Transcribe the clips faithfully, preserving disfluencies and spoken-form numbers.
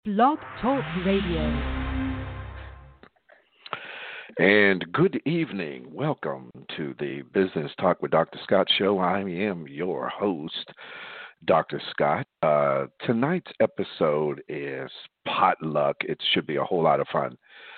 Blog Talk Radio. And good evening. Welcome to the Business Talk with Doctor Scott show. I am your host, Doctor Scott. Uh, tonight's episode is potluck. It should be a whole lot of fun.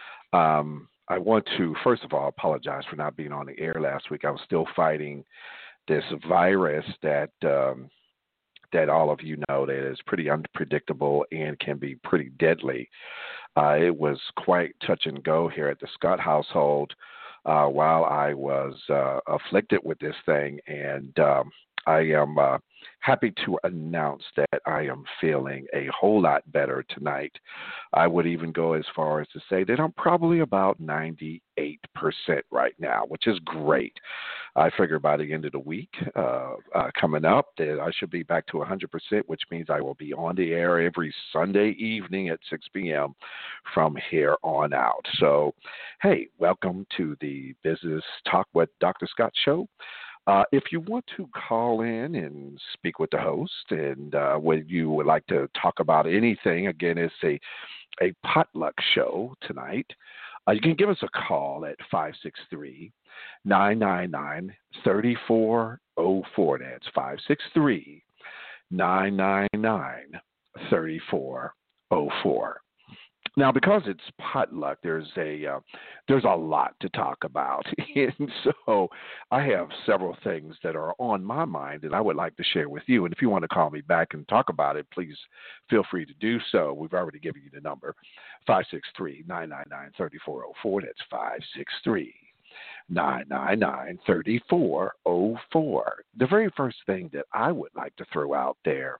Um, I want to, first of all, apologize for not being on the air last week. I was still fighting this virus that um, that all of you know that is pretty unpredictable and can be pretty deadly. Uh, it was quite touch and go here at the Scott household uh, while I was uh, afflicted with this thing, and um, I am uh, happy to announce that I am feeling a whole lot better tonight. I would even go as far as to say that I'm probably about ninety-eight percent right now, which is great. I figure by the end of the week uh, uh, coming up that I should be back to one hundred percent, which means I will be on the air every Sunday evening at six p.m. from here on out. So, hey, welcome to the Business Talk with Doctor Scott show. Uh, if you want to call in and speak with the host and uh, when you would like to talk about anything, again, it's a, a potluck show tonight. Uh, you can give us a call at five six three, nine nine nine, three four zero four. That's five six three, nine nine nine, three four zero four. Now, because it's potluck, there's a uh, there's a lot to talk about, and so I have several things that are on my mind that I would like to share with you. And if you want to call me back and talk about it, please feel free to do so. We've already given you the number, five six three, nine nine nine, three four zero four. That's five six three, nine nine nine, three four zero four. The very first thing that I would like to throw out there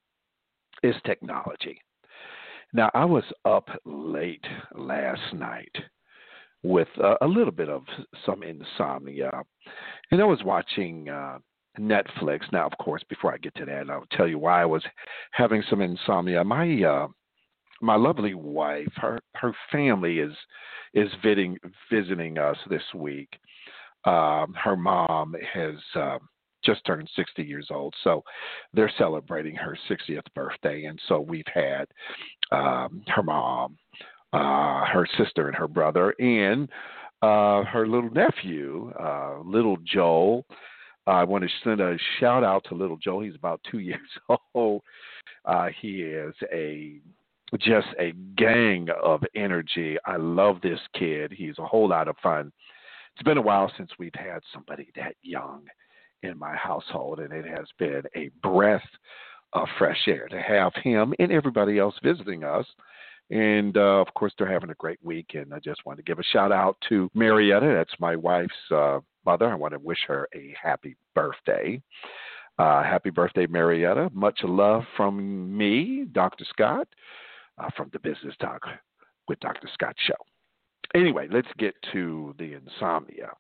is technology. Now, I was up late last night with uh, a little bit of some insomnia, and I was watching uh, Netflix. Now, of course, before I get to that, I'll tell you why I was having some insomnia. My uh, my lovely wife, her her family is is visiting visiting us this week. Um, her mom has uh, just turned sixty years old, so they're celebrating her sixtieth birthday, and so we've had um, her mom, uh, her sister, and her brother, and uh, her little nephew, uh, little Joel. I want to send a shout out to little Joel. He's about two years old. Uh, he is a just a gang of energy. I love this kid. He's a whole lot of fun. It's been a while since we've had somebody that young in my household, and it has been a breath of fresh air to have him and everybody else visiting us. And, uh, of course, they're having a great week, and I just want to give a shout-out to Marietta. That's my wife's uh, mother. I want to wish her a happy birthday. Uh, happy birthday, Marietta. Much love from me, Doctor Scott, uh, from the Business Talk with Doctor Scott show. Anyway, let's get to the insomnia.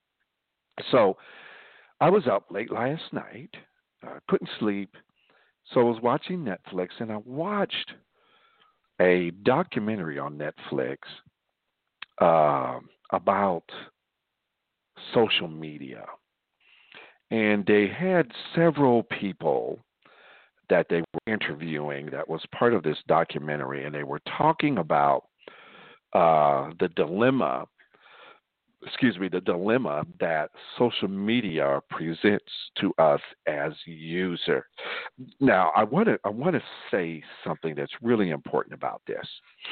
So I was up late last night, uh, couldn't sleep, so I was watching Netflix, and I watched a documentary on Netflix uh, about social media. And they had several people that they were interviewing that was part of this documentary, and they were talking about uh, the dilemma excuse me, the dilemma that social media presents to us as users. Now, I want to I want to say something that's really important about this.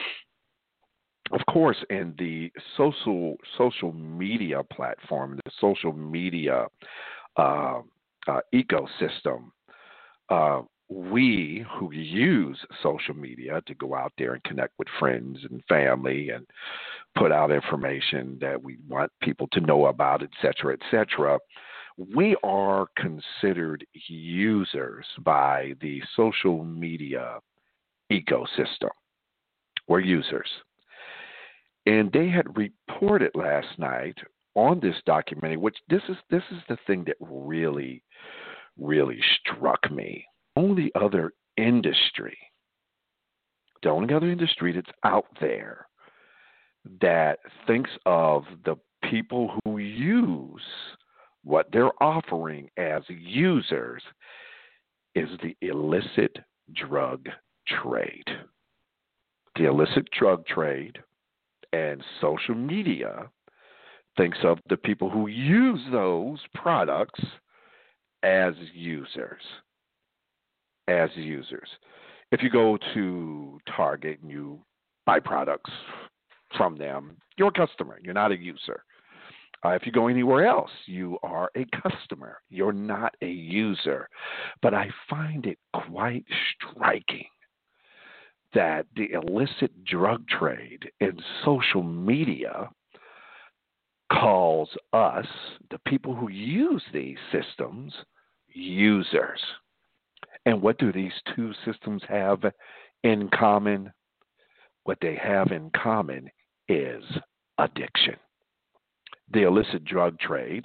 Of course, in the social social media platform, the social media uh, uh, ecosystem, uh, we who use social media to go out there and connect with friends and family and put out information that we want people to know about, et cetera, et cetera, we are considered users by the social media ecosystem. We're users. And they had reported last night on this documentary, which this is this is the thing that really, really struck me. Only other industry, the only other industry that's out there that thinks of the people who use what they're offering as users is the illicit drug trade. the illicit drug trade and social media thinks of the people who use those products as users. As users. If you go to Target and you buy products from them, you're a customer. You're not a user. Uh, if you go anywhere else, you are a customer. You're not a user. But I find it quite striking that the illicit drug trade in social media calls us, the people who use these systems, users. And what do these two systems have in common? What they have in common is addiction. The illicit drug trade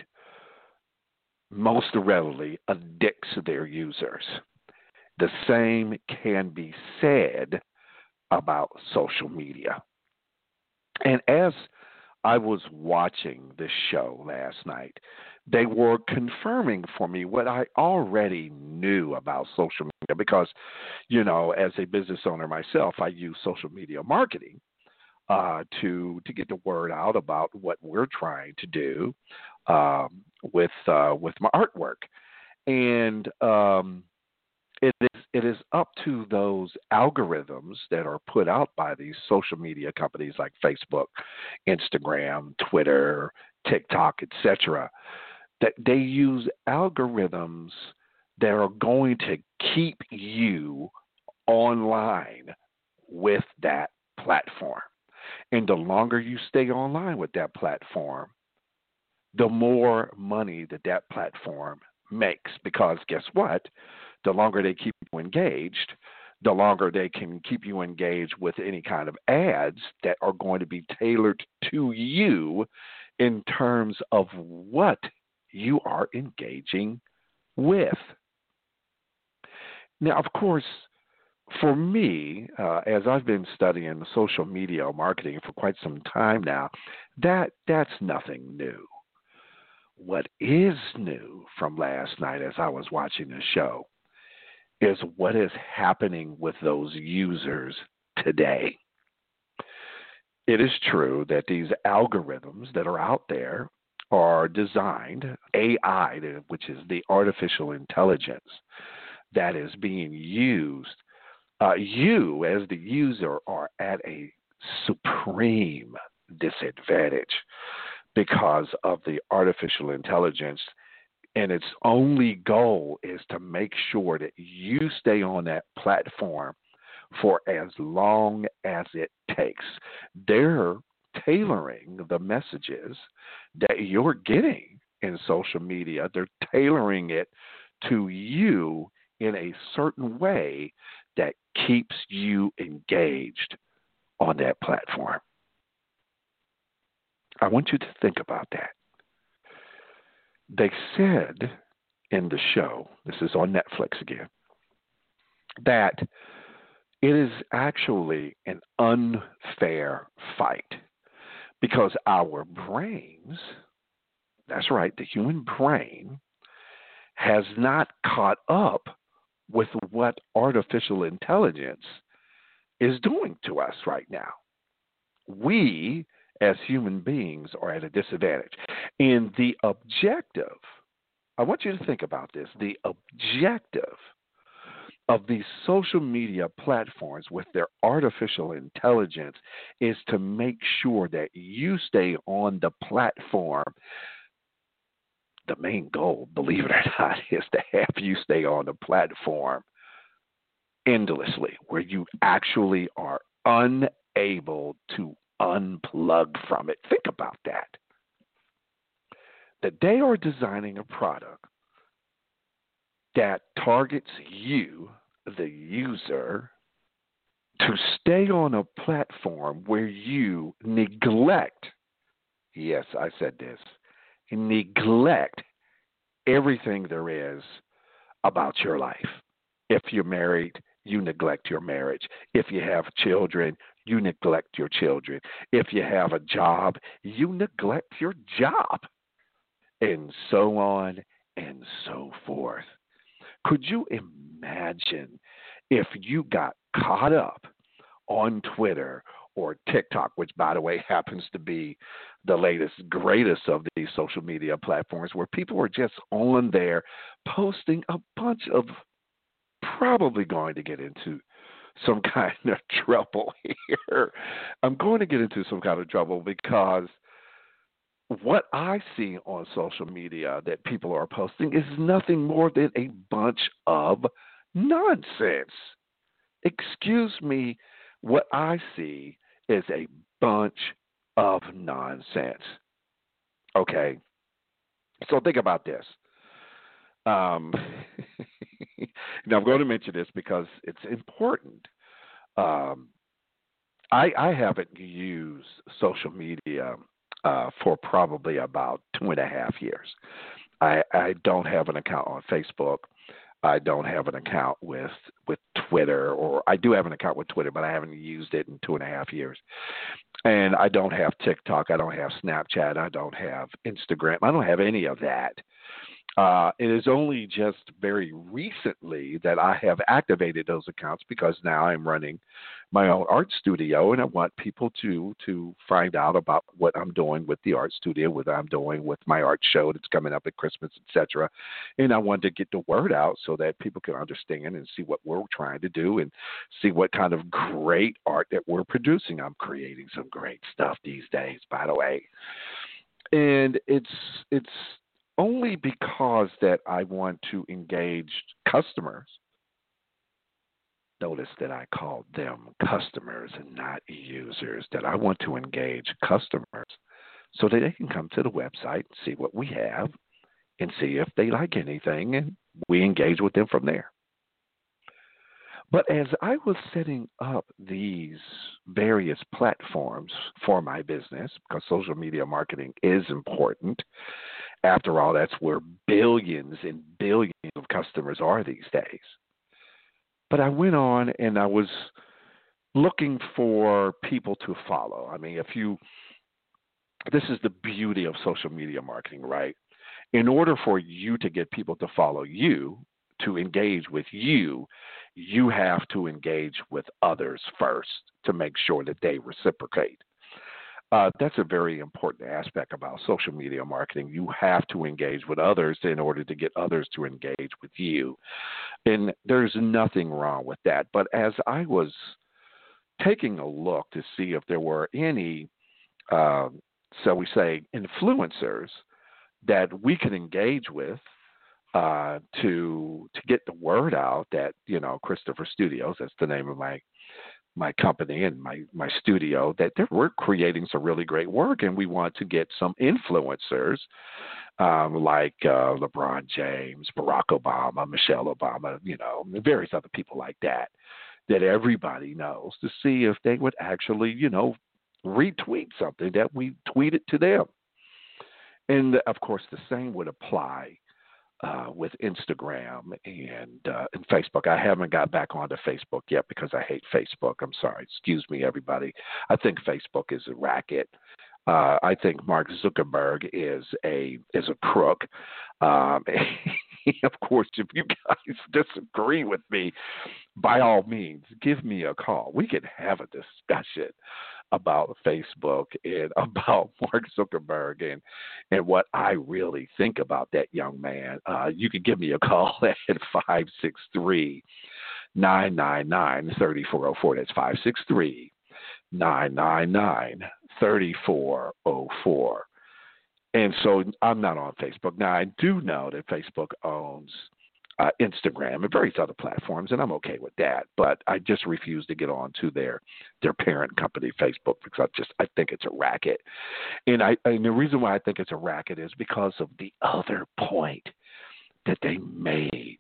most readily addicts their users. The same can be said about social media. And as I was watching this show last night, they were confirming for me what I already knew about social media because, you know, as a business owner myself, I use social media marketing uh, to to get the word out about what we're trying to do um, with uh, with my artwork, and um, it is it is up to those algorithms that are put out by these social media companies like Facebook, Instagram, Twitter, TikTok, et cetera, that they use algorithms that are going to keep you online with that platform. And the longer you stay online with that platform, the more money that that platform makes. Because guess what? The longer they keep you engaged, the longer they can keep you engaged with any kind of ads that are going to be tailored to you in terms of what you are engaging with. Now, of course, for me, uh, as I've been studying social media marketing for quite some time now, that that's nothing new. What is new from last night as I was watching the show is what is happening with those users today. It is true that these algorithms that are out there are designed, A I, which is the artificial intelligence that is being used. Uh, you, as the user, are at a supreme disadvantage because of the artificial intelligence, and its only goal is to make sure that you stay on that platform for as long as it takes. They're tailoring the messages that you're getting in social media. They're tailoring it to you in a certain way that keeps you engaged on that platform. I want you to think about that. They said in the show, this is on Netflix again, that it is actually an unfair fight because our brains, that's right, the human brain, has not caught up with what artificial intelligence is doing to us right now. We, as human beings, are at a disadvantage. And the objective, I want you to think about this, the objective of these social media platforms with their artificial intelligence is to make sure that you stay on the platform. The main goal, believe it or not, is to have you stay on the platform endlessly, where you actually are unable to unplug from it. Think about that. That they are designing a product that targets you, the user, to stay on a platform where you neglect, yes, I said this, neglect everything there is about your life. If you're married, you neglect your marriage. If you have children, you neglect your children. If you have a job, you neglect your job, and so on and so forth. Could you imagine if you got caught up on Twitter or TikTok, which, by the way, happens to be the latest, greatest of these social media platforms, where people are just on there posting a bunch of probably going to get into some kind of trouble here. I'm going to get into some kind of trouble because what I see on social media that people are posting is nothing more than a bunch of nonsense. Excuse me, what I see is a bunch of nonsense. Okay? So think about this. Um, now, I'm going to mention this because it's important. Um, I, I haven't used social media uh, for probably about two and a half years. I, I don't have an account on Facebook. I don't have an account with with Twitter, or I do have an account with Twitter, but I haven't used it in two and a half years. And I don't have TikTok. I don't have Snapchat. I don't have Instagram. I don't have any of that. Uh, it is only just very recently that I have activated those accounts because now I'm running my own art studio, and I want people to to find out about what I'm doing with the art studio, what I'm doing with my art show that's coming up at Christmas, et cetera. And I want to get the word out so that people can understand and see what we're trying to do and see what kind of great art that we're producing. I'm creating some great stuff these days, by the way. And it's it's only because that I want to engage customers. Notice that I called them customers and not users, that I want to engage customers so that they can come to the website, see what we have, and see if they like anything, and we engage with them from there. But as I was setting up these various platforms for my business, because social media marketing is important, after all, that's where billions and billions of customers are these days. But I went on and I was looking for people to follow. I mean, if you, this is the beauty of social media marketing, right? In order for you to get people to follow you, to engage with you, you have to engage with others first to make sure that they reciprocate. Uh, that's a very important aspect about social media marketing. You have to engage with others in order to get others to engage with you. And there's nothing wrong with that. But as I was taking a look to see if there were any, uh, so we say, influencers that we could engage with, uh, to to get the word out that, you know, Christopher Studios, that's the name of my my company and my, my studio, that we're creating some really great work, and we want to get some influencers um, like uh, LeBron James, Barack Obama, Michelle Obama, you know, various other people like that, that everybody knows, to see if they would actually, you know, retweet something that we tweeted to them. And, of course, the same would apply Uh, with Instagram and uh, and Facebook. I haven't got back onto Facebook yet because I hate Facebook. I'm sorry. Excuse me, everybody. I think Facebook is a racket. Uh, I think Mark Zuckerberg is a is a crook. Um, of course, if you guys disagree with me, by all means, give me a call. We can have a discussion about Facebook and about Mark Zuckerberg and and what I really think about that young man. Uh, you can give me a call at five six three, nine nine nine, three four zero four. That's five six three, nine nine nine, three four zero four. And so I'm not on Facebook. Now, I do know that Facebook owns uh, Instagram and various other platforms, and I'm okay with that. But I just refuse to get on to their their parent company, Facebook, because I just I think it's a racket. And I and the reason why I think it's a racket is because of the other point that they made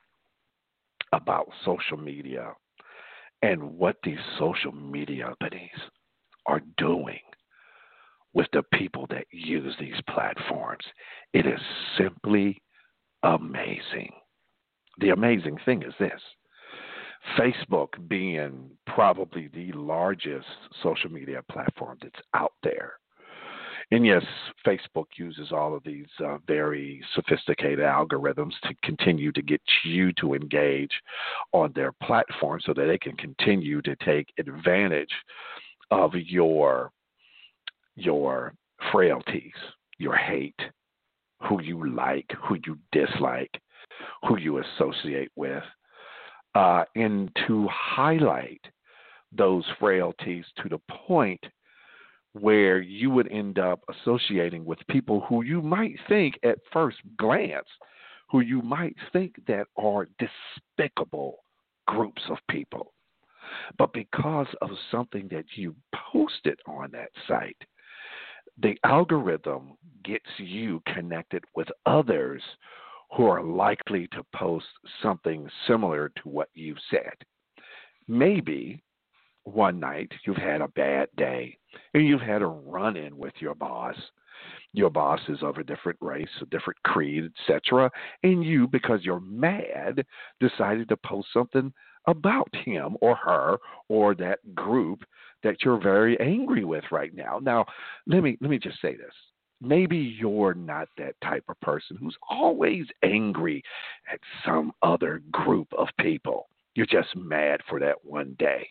about social media and what these social media companies are doing with the people that use these platforms. It is simply amazing. The amazing thing is this: Facebook being probably the largest social media platform that's out there, And yes, Facebook uses all of these uh, very sophisticated algorithms to continue to get you to engage on their platform so that they can continue to take advantage of your your frailties, your hate, who you like, who you dislike, who you associate with, uh, and to highlight those frailties to the point where you would end up associating with people who you might think at first glance, who you might think that are despicable groups of people. But because of something that you posted on that site, the algorithm gets you connected with others who are likely to post something similar to what you said. Maybe one night you've had a bad day and you've had a run-in with your boss. Your boss is of a different race, a different creed, et cetera, and you, because you're mad, decided to post something about him or her or that group that you're very angry with right now. Now, let me let me just say this. Maybe you're not that type of person who's always angry at some other group of people. You're just mad for that one day.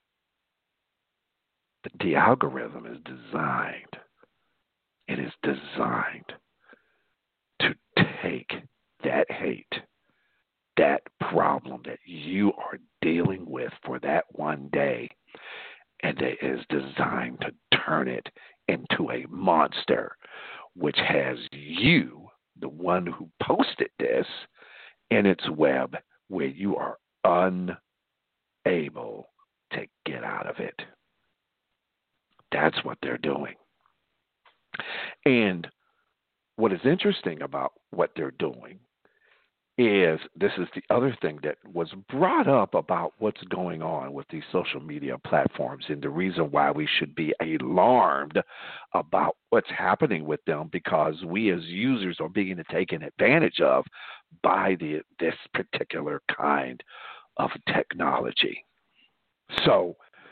But the algorithm is designed, it is designed to take that hate, that problem that you are dealing with for that one day, and it is designed to turn it into a monster, which has you, the one who posted this, in its web where you are unable to get out of it. That's what they're doing. And what is interesting about what they're doing is this is the other thing that was brought up about what's going on with these social media platforms and the reason why we should be alarmed about what's happening with them, because we as users are being taken advantage of by the, this particular kind of technology. So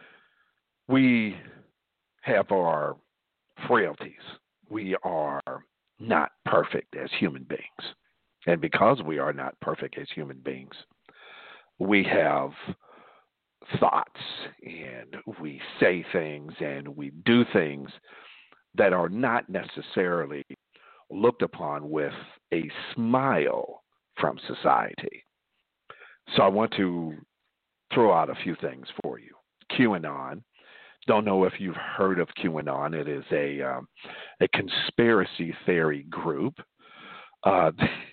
we have our frailties. We are not perfect as human beings. And because we are not perfect as human beings, we have thoughts and we say things and we do things that are not necessarily looked upon with a smile from society. So I want to throw out a few things for you. QAnon. Don't know if you've heard of QAnon. It is a um, a conspiracy theory group. Uh,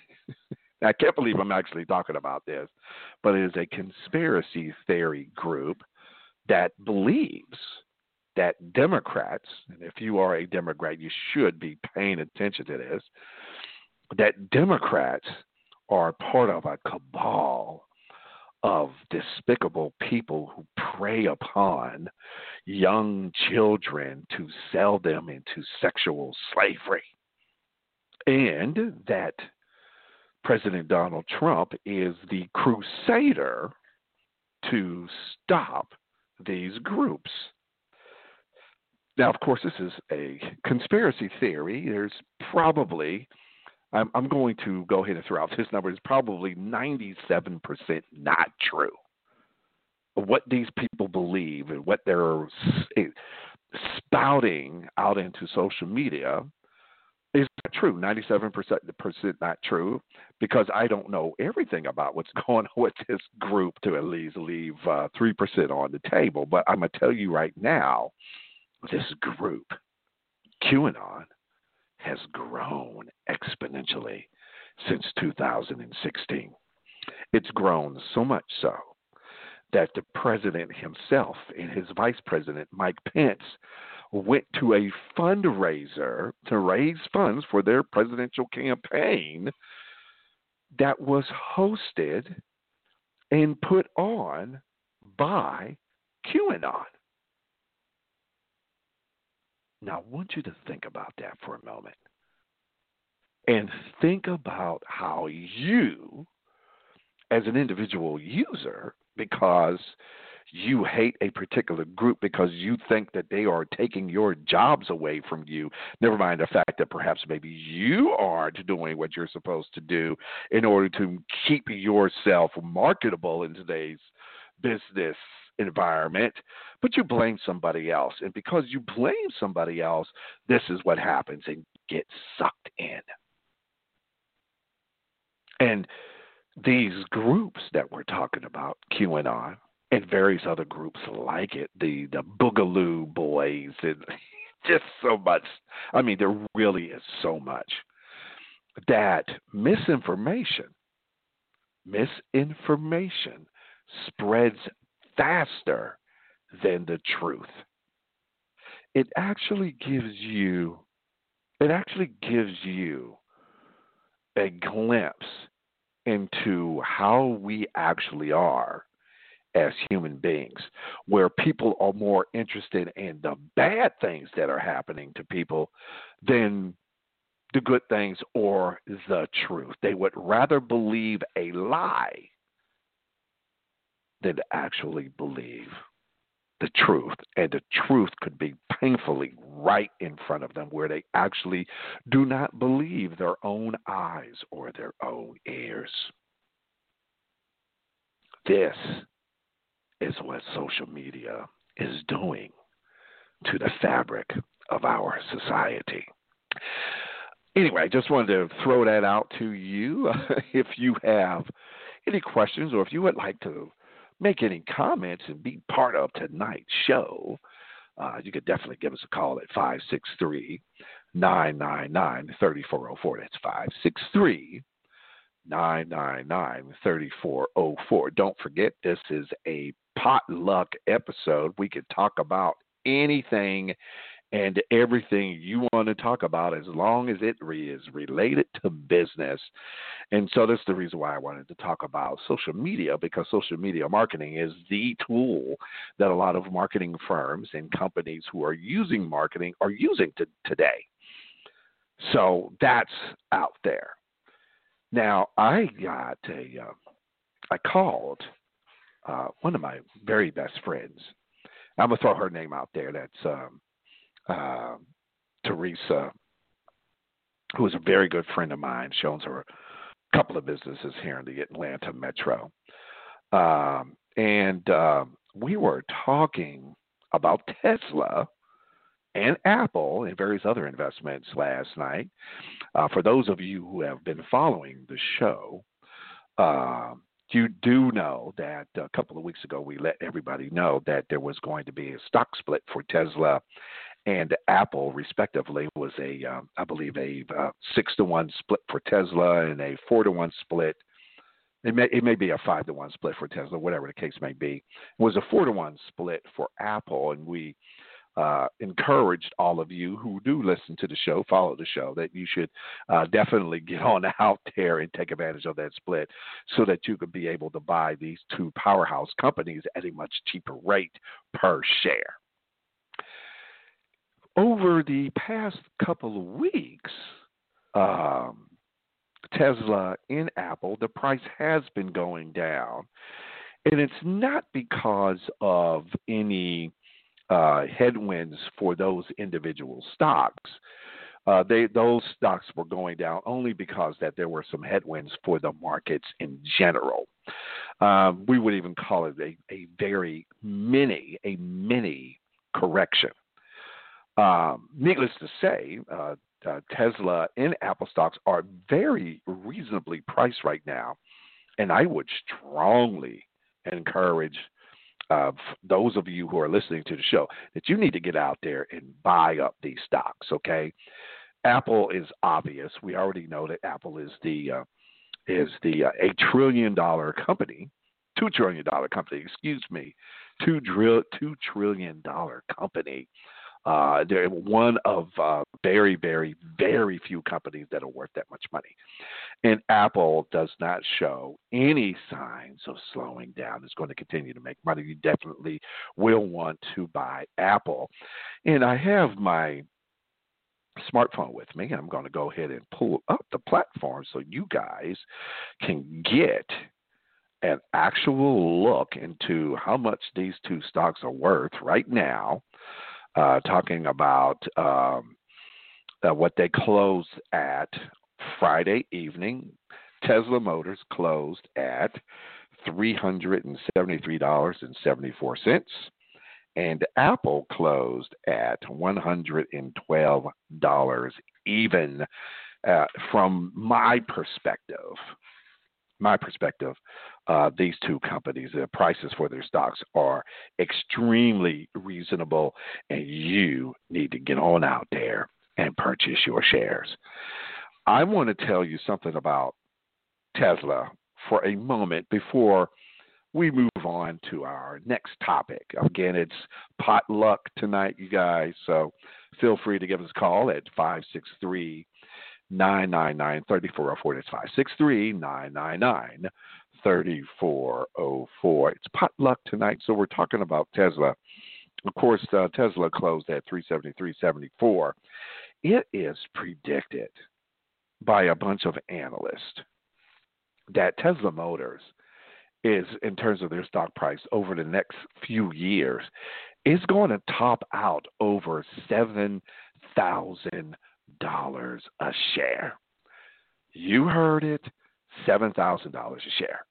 I can't believe I'm actually talking about this, but it is a conspiracy theory group that believes that Democrats, and if you are a Democrat, you should be paying attention to this, that Democrats are part of a cabal of despicable people who prey upon young children to sell them into sexual slavery. And that President Donald Trump is the crusader to stop these groups. Now, of course, this is a conspiracy theory. There's probably, I'm, I'm going to go ahead and throw out this number, is probably ninety-seven percent not true. What these people believe and what they're spouting out into social media is not true. ninety-seven percent not true, because I don't know everything about what's going on with this group to at least leave uh, three percent on the table. But I'm going to tell you right now, this group, QAnon, has grown exponentially since two thousand sixteen. It's grown so much so that the president himself and his vice president, Mike Pence, went to a fundraiser to raise funds for their presidential campaign that was hosted and put on by QAnon. Now, I want you to think about that for a moment and think about how you, as an individual user, because you hate a particular group because you think that they are taking your jobs away from you, never mind the fact that perhaps maybe you aren't doing what you're supposed to do in order to keep yourself marketable in today's business environment, but you blame somebody else. And because you blame somebody else, this is what happens, and get sucked in. And these groups that we're talking about, QAnon, and various other groups like it, the, the Boogaloo Boys, and just so much. I mean, there really is so much that misinformation, misinformation spreads faster than the truth. It actually gives you, it actually gives you a glimpse into how we actually are as human beings, where people are more interested in the bad things that are happening to people than the good things or the truth. They would rather believe a lie than actually believe the truth. And the truth could be painfully right in front of them, where they actually do not believe their own eyes or their own ears. This is what social media is doing to the fabric of our society. Anyway, I just wanted to throw that out to you. If you have any questions, or if you would like to make any comments and be part of tonight's show, uh, you could definitely give us a call at five six three, nine nine nine, three four zero four. That's five six three, nine nine nine, three four zero four. Don't forget, this is a potluck episode. We can talk about anything and everything you want to talk about, as long as it re- is related to business. And so that's the reason why I wanted to talk about social media, because social media marketing is the tool that a lot of marketing firms and companies who are using marketing are using to, today. So that's out there. Now, I got a, uh, I called uh, one of my very best friends. I'm going to throw her name out there. That's um, uh, Teresa, who is a very good friend of mine. She owns her a couple of businesses here in the Atlanta metro. Um, and uh, we were talking about Tesla and Apple and various other investments last night. Uh, for those of you who have been following the show, uh, you do know that a couple of weeks ago we let everybody know that there was going to be a stock split for Tesla and Apple, respectively. It was a, um, I believe, a uh, six to one split for Tesla and a four to one split. It may, it may be a five to one split for Tesla, whatever the case may be. It was a four to one split for Apple, and we uh, encouraged all of you who do listen to the show, follow the show, that you should uh, definitely get on out there and take advantage of that split, so that you could be able to buy these two powerhouse companies at a much cheaper rate per share. Over the past couple of weeks, um, Tesla and Apple, the price has been going down. And it's not because of any uh, headwinds for those individual stocks. Uh, they those stocks were going down only because that there were some headwinds for the markets in general. Um, we would even call it a, a very mini, a mini correction. Um, needless to say, uh, uh, Tesla and Apple stocks are very reasonably priced right now, and I would strongly encourage uh, those of you who are listening to the show that you need to get out there and buy up these stocks. Okay, Apple is obvious. We already know that Apple is the uh, is the uh, a trillion dollar company, two trillion dollar company. Excuse me, two drill two trillion dollar company. Uh, they're one of uh, very, very, very few companies that are worth that much money. And Apple does not show any signs of slowing down. It's going to continue to make money. You definitely will want to buy Apple. And I have my smartphone with me. I'm going to go ahead and pull up the platform so you guys can get an actual look into how much these two stocks are worth right now, uh, talking about um, uh, what they closed at Friday evening. Tesla Motors closed at three hundred seventy-three dollars and seventy-four cents, and Apple closed at one hundred twelve dollars even. Uh, from my perspective, my perspective, uh, these two companies, the prices for their stocks are extremely reasonable, and you need to get on out there and purchase your shares. I want to tell you something about Tesla for a moment before we move on to our next topic. Again, it's potluck tonight, you guys, so feel free to give us a call at five six three, nine nine nine, three four zero four. That's five six three, nine nine nine, three four zero four. It's potluck tonight, so we're talking about Tesla. Of course, uh, Tesla closed at three seventy-three seventy-four. It is predicted by a bunch of analysts that Tesla Motors is, in terms of their stock price over the next few years, is going to top out over seven thousand dollars a share. You heard it, seven thousand dollars a share.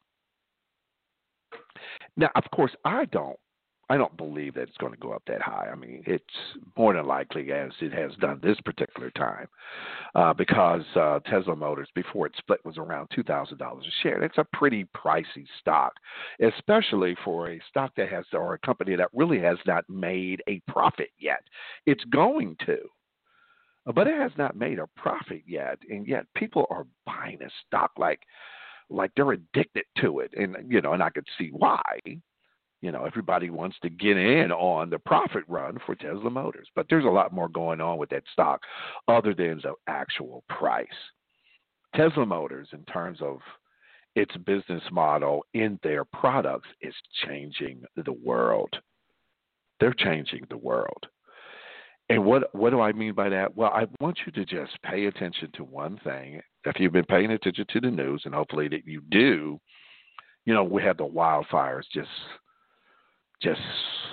Now, of course, I don't I don't believe that it's going to go up that high. I mean, it's more than likely, as it has done this particular time, uh, because uh, Tesla Motors, before it split, was around two thousand dollars a share. That's a pretty pricey stock, especially for a stock that has, or a company that really has not made a profit yet. It's going to, but it has not made a profit yet, and yet people are buying this stock like like they're addicted to it, and you know, and I could see why. You know, everybody wants to get in on the profit run for Tesla Motors, but there's a lot more going on with that stock other than the actual price. Tesla Motors, in terms of its business model in their products, is changing the world. They're changing the world. And what what do I mean by that? Well, I want you to just pay attention to one thing. If you've been paying attention to the news, and hopefully that you do, you know, we have the wildfires just just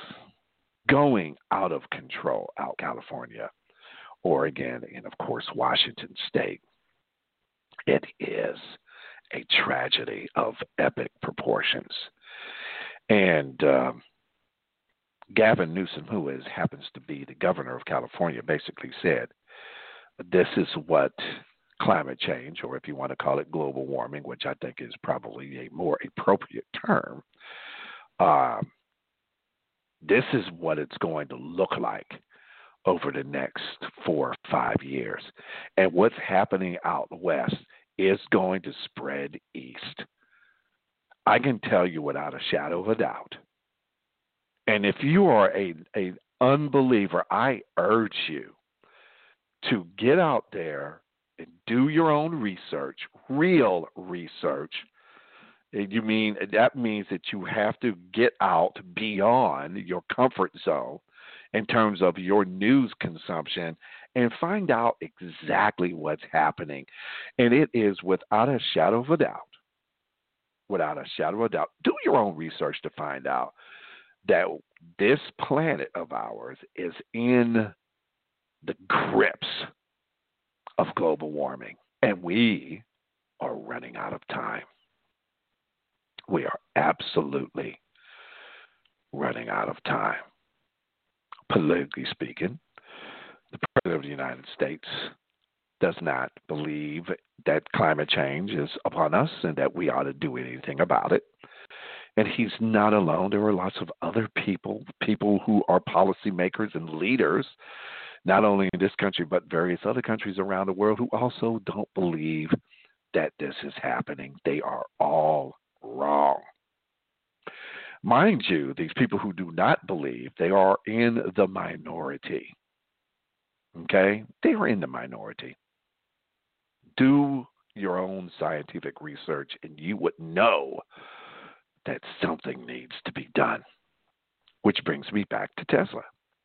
going out of control out in California, Oregon, and of course, Washington State. It is a tragedy of epic proportions. And um, Gavin Newsom, who is happens to be the governor of California, basically said, this is what climate change, or if you want to call it global warming, which I think is probably a more appropriate term, um, this is what it's going to look like over the next four or five years. And what's happening out west is going to spread east. I can tell you without a shadow of a doubt. And if you are a an unbeliever, I urge you to get out there and do your own research, real research. You mean that means that you have to get out beyond your comfort zone in terms of your news consumption and find out exactly what's happening. And it is without a shadow of a doubt, without a shadow of a doubt, do your own research to find out that this planet of ours is in the grips of global warming, and we are running out of time. We are absolutely running out of time. Politically speaking, the President of the United States does not believe that climate change is upon us and that we ought to do anything about it. And he's not alone. There are lots of other people, people who are policymakers and leaders, not only in this country, but various other countries around the world, who also don't believe that this is happening. They are all wrong. Mind you, these people who do not believe, they are in the minority. Okay? They are in the minority. Do your own scientific research, and you would know that something needs to be done. Which brings me back to Tesla.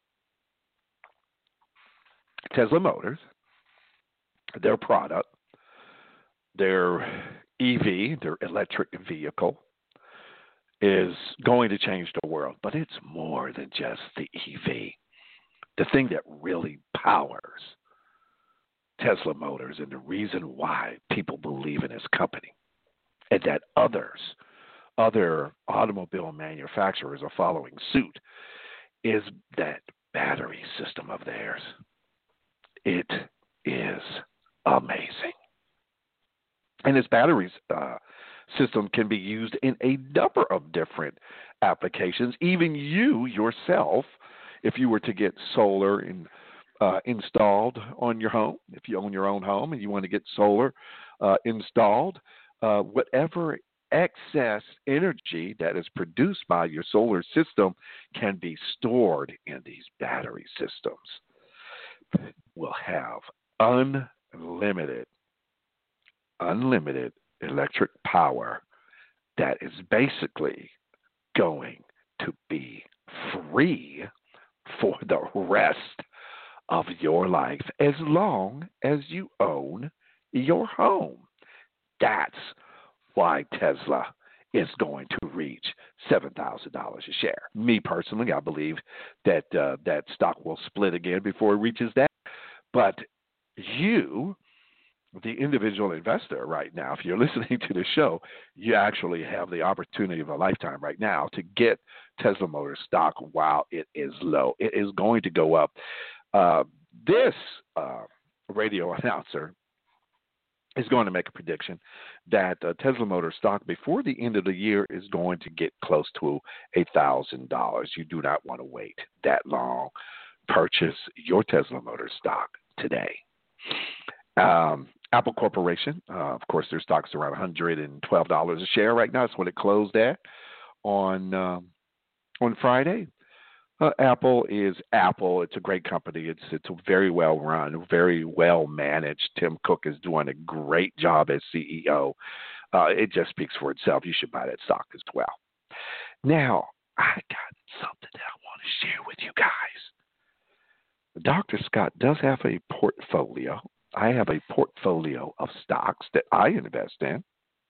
Tesla Motors, their product, their E V, their electric vehicle, is going to change the world, but it's more than just the E V. The thing that really powers Tesla Motors and the reason why people believe in this company and that others, other automobile manufacturers are following suit is that battery system of theirs. It is amazing. And this battery uh, system can be used in a number of different applications. Even you yourself, if you were to get solar in, uh, installed on your home, if you own your own home and you want to get solar uh, installed, uh, whatever excess energy that is produced by your solar system can be stored in these battery systems. We'll have unlimited, unlimited electric power that is basically going to be free for the rest of your life as long as you own your home. That's why Tesla is going to reach seven thousand dollars a share. Me personally, I believe that uh, that stock will split again before it reaches that. But you, the individual investor right now, if you're listening to the show, you actually have the opportunity of a lifetime right now to get Tesla Motors stock while it is low. It is going to go up. Uh, this uh, radio announcer is going to make a prediction that uh, Tesla Motors stock before the end of the year is going to get close to one thousand dollars. You do not want to wait that long. Purchase your Tesla Motors stock today. Um, Apple Corporation, uh, of course, their stock's around one hundred twelve dollars a share right now. That's what it closed at on um, on Friday. Uh, Apple is Apple. It's a great company. It's it's very well run, very well managed. Tim Cook is doing a great job as C E O. Uh, it just speaks for itself. You should buy that stock as well. Now, I got something that I want to share with you guys. Doctor Scott does have a portfolio. I have a portfolio of stocks that I invest in.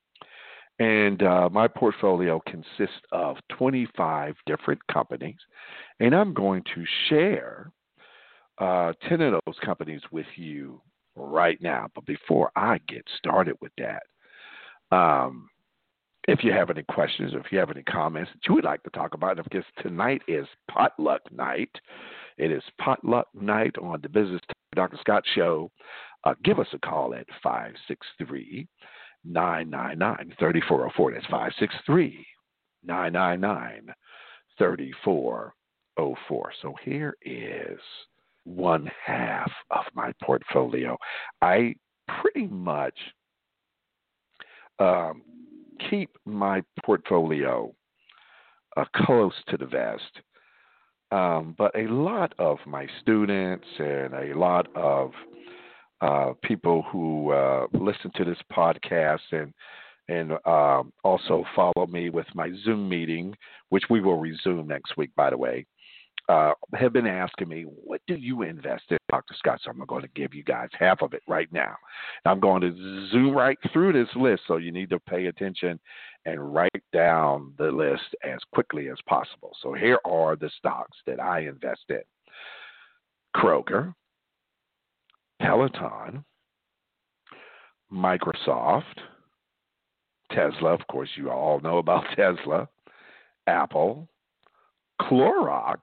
And uh, my portfolio consists of twenty-five different companies. And I'm going to share uh, ten of those companies with you right now. But before I get started with that, um, if you have any questions or if you have any comments that you would like to talk about, because tonight is potluck night. It is potluck night on the Business Doctor Scott Show. Uh, give us a call at five six three, nine nine nine, three four zero four. That's five six three, nine nine nine, three four zero four. So here is one half of my portfolio. I pretty much um, keep my portfolio uh, close to the vest. Um, but a lot of my students and a lot of uh, people who uh, listen to this podcast and and um, also follow me with my Zoom meeting, which we will resume next week, by the way, uh, have been asking me, what do you invest in, Doctor Scott? So I'm going to give you guys half of it right now. I'm going to zoom right through this list, so you need to pay attention and write down the list as quickly as possible. So here are the stocks that I invest in. Kroger, Peloton, Microsoft, Tesla, of course, you all know about Tesla, Apple, Clorox,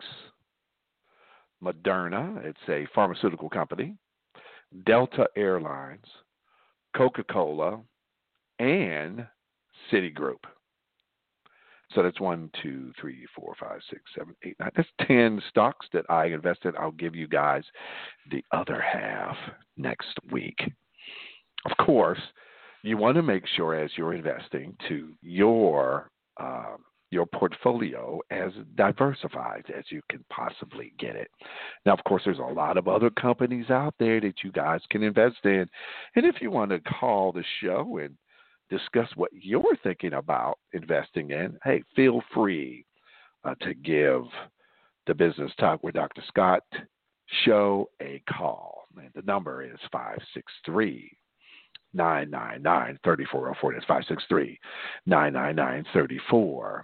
Moderna, it's a pharmaceutical company, Delta Airlines, Coca-Cola, and Citigroup. So that's one, two, three, four, five, six, seven, eight, nine. That's ten stocks that I invest in. I'll give you guys the other half next week. Of course, you want to make sure as you're investing to your um, your portfolio as diversified as you can possibly get it. Now, of course, there's a lot of other companies out there that you guys can invest in. And if you want to call the show and discuss what you're thinking about investing in, hey, feel free uh, to give the Business Talk with Doctor Scott show a call. And the number is five six three, nine nine nine, three four zero four. That's five six three, nine nine nine, three four zero four.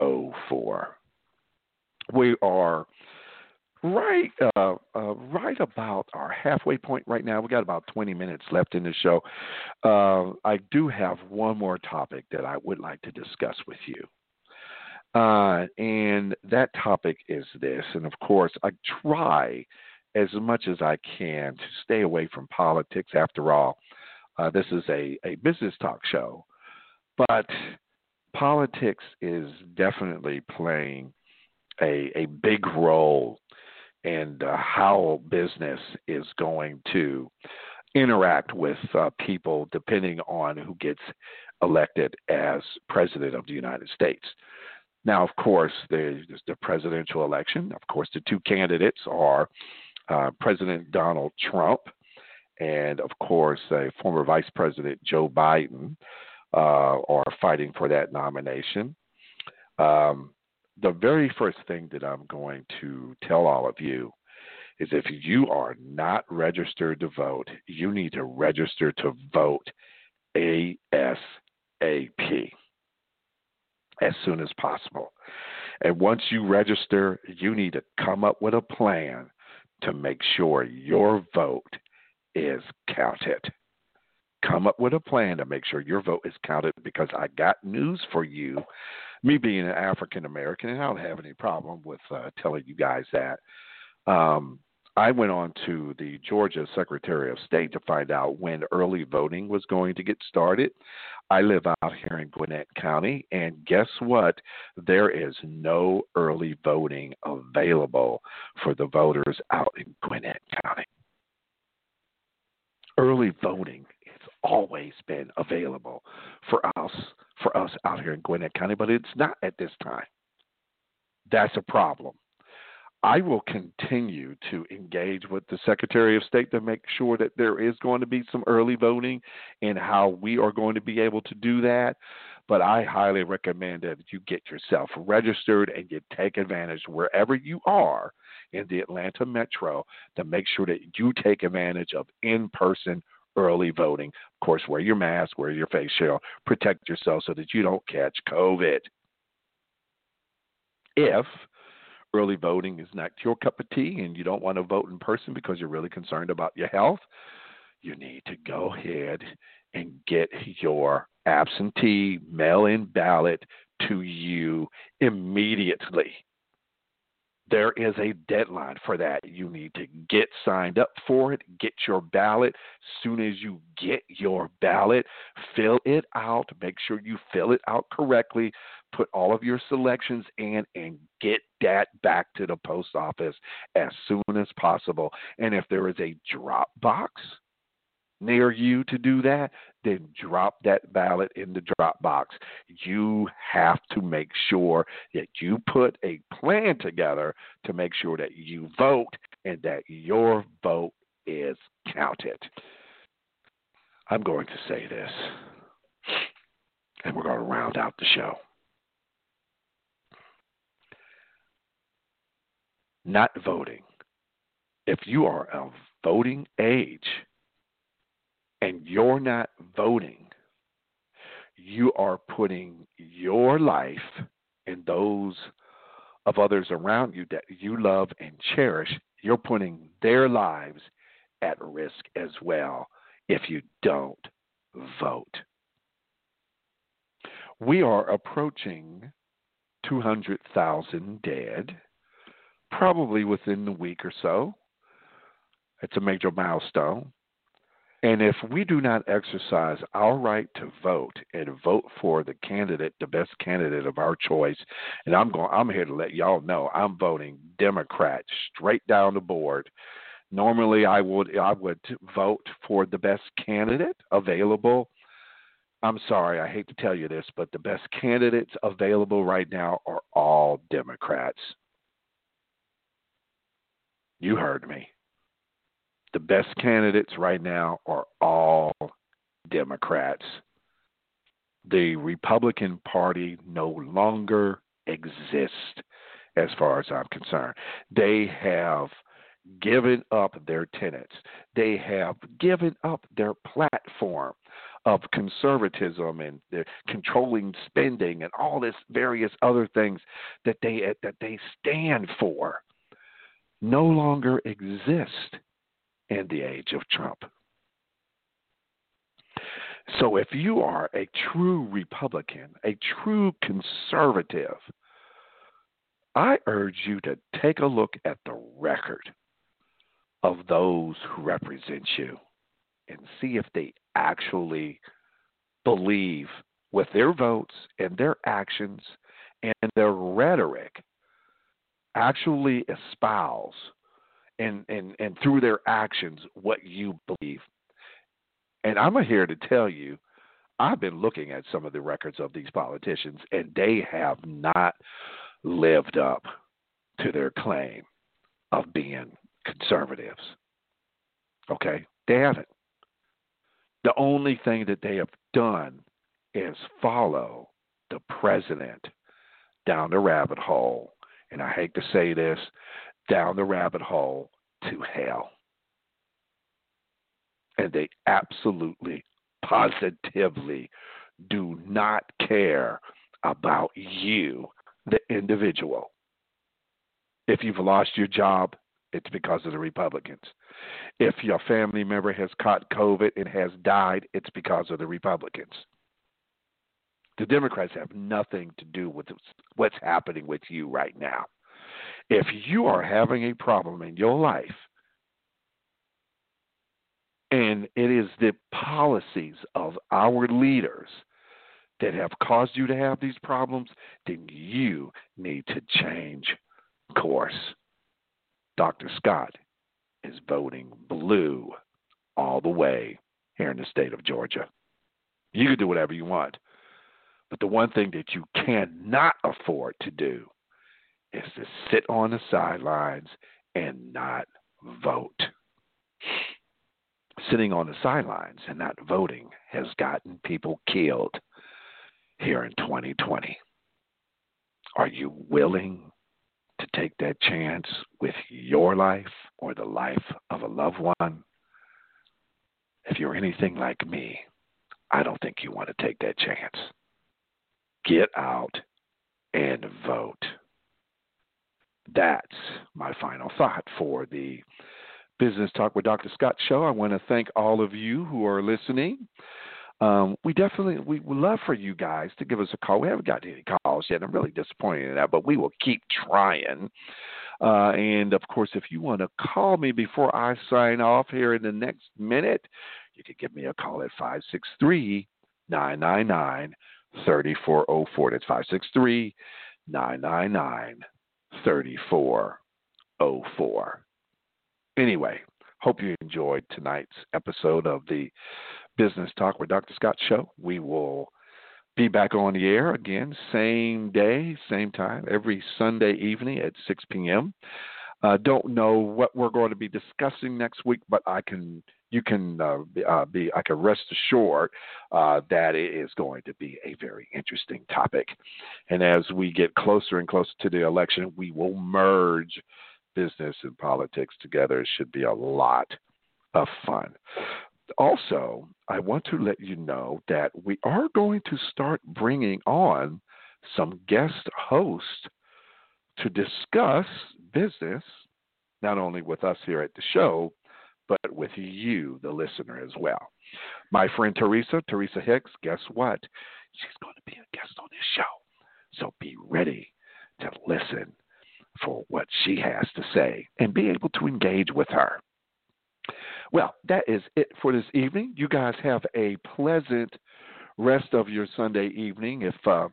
oh four. We are right uh, uh, right about our halfway point right now. We got about twenty minutes left in the show. Uh, I do have one more topic that I would like to discuss with you. Uh, and that topic is this. And of course, I try as much as I can to stay away from politics. After all, uh, this is a, a business talk show. But politics is definitely playing a, a big role in uh, how business is going to interact with uh, people depending on who gets elected as president of the United States. Now, of course, there's the presidential election. Of course, the two candidates are uh, President Donald Trump and, of course, uh, former Vice President Joe Biden uh, are fighting for that nomination. Um, the very first thing that I'm going to tell all of you is if you are not registered to vote, you need to register to vote ASAP. As soon as possible. And once you register, you need to come up with a plan to make sure your vote is counted. Come up with a plan to make sure your vote is counted, because I got news for you. Me being an African American, and I don't have any problem with uh, telling you guys that. Um, I went on to the Georgia Secretary of State to find out when early voting was going to get started. I live out here in Gwinnett County, and guess what? There is no early voting available for the voters out in Gwinnett County. Early voting has always been available for us, for us out here in Gwinnett County, but it's not at this time. That's a problem. I will continue to engage with the Secretary of State to make sure that there is going to be some early voting and how we are going to be able to do that. But I highly recommend that you get yourself registered and you take advantage wherever you are in the Atlanta metro to make sure that you take advantage of in-person early voting. Of course, wear your mask, wear your face shield, protect yourself so that you don't catch COVID. If early voting is not your cup of tea and you don't want to vote in person because you're really concerned about your health, you need to go ahead and get your absentee mail-in ballot to you immediately. There is a deadline for that. You need to get signed up for it, get your ballot. As soon as you get your ballot, fill it out. Make sure you fill it out correctly. Put all of your selections in and get that back to the post office as soon as possible. And if there is a drop box near you to do that, then drop that ballot in the drop box. You have to make sure that you put a plan together to make sure that you vote and that your vote is counted. I'm going to say this, and we're going to round out the show. Not voting. If you are of voting age, and you're not voting, you are putting your life and those of others around you that you love and cherish, you're putting their lives at risk as well if you don't vote. We are approaching two hundred thousand dead, probably within the week or so. It's a major milestone. And if we do not exercise our right to vote and vote for the candidate, the best candidate of our choice, and I'm going, I'm here to let y'all know I'm voting Democrat straight down the board. Normally, I would I would vote for the best candidate available. I'm sorry, I hate to tell you this, but the best candidates available right now are all Democrats. You heard me. The best candidates right now are all Democrats. The Republican Party no longer exists as far as I'm concerned. They have given up their tenets. They have given up their platform of conservatism and the controlling spending and all this various other things that they that they stand for no longer exist in the age of Trump. So if you are a true Republican, a true conservative, I urge you to take a look at the record of those who represent you and see if they actually believe with their votes and their actions and their rhetoric actually espouse and, and, and through their actions what you believe. And I'm here to tell you, I've been looking at some of the records of these politicians, and they have not lived up to their claim of being conservatives. Okay? They haven't. The only thing that they have done is follow the president down the rabbit hole, and I hate to say this, down the rabbit hole to hell. And they absolutely, positively do not care about you, the individual. If you've lost your job, it's because of the Republicans. If your family member has caught COVID and has died, it's because of the Republicans. The Democrats have nothing to do with what's happening with you right now. If you are having a problem in your life, and it is the policies of our leaders that have caused you to have these problems, then you need to change course. Doctor Scott is voting blue all the way here in the state of Georgia. You can do whatever you want, but the one thing that you cannot afford to do is to sit on the sidelines and not vote. Sitting on the sidelines and not voting has gotten people killed here in twenty twenty. Are you willing to take that chance with your life or the life of a loved one? If you're anything like me, I don't think you want to take that chance. Get out and vote. That's my final thought for the Business Talk with Doctor Scott show. I want to thank all of you who are listening. Um, we definitely, we would love for you guys to give us a call. We haven't got any calls yet. I'm really disappointed in that, but we will keep trying. Uh, and, of course, if you want to call me before I sign off here in the next minute, you can give me a call at five six three, nine nine nine, three four zero four. That's five six three, nine nine nine, three four zero four. Anyway, hope you enjoyed tonight's episode of the Business Talk with Doctor Scott show. We will be back on the air again, same day, same time, every Sunday evening at six p.m. Uh, don't know what we're going to be discussing next week, but I can, you can uh, be, uh, be, I can rest assured uh, that it is going to be a very interesting topic. And as we get closer and closer to the election, we will merge business and politics together. It should be a lot of fun. Also, I want to let you know that we are going to start bringing on some guest hosts to discuss business, not only with us here at the show, but with you, the listener, as well. My friend Teresa, Teresa Hicks, guess what? She's going to be a guest on this show. So be ready to listen for what she has to say and be able to engage with her. Well, that is it for this evening. You guys have a pleasant rest of your Sunday evening. If uh,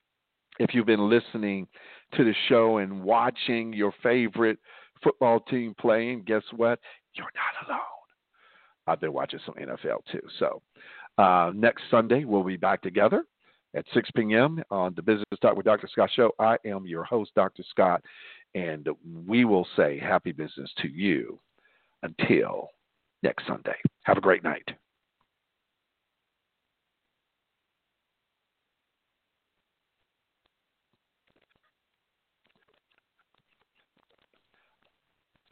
if you've been listening to the show and watching your favorite football team playing, guess what? You're not alone. I've been watching some N F L too. So uh, next Sunday, we'll be back together at six p.m. on the Business Talk with Doctor Scott show. I am your host, Doctor Scott, and we will say happy business to you until next Sunday. Have a great night.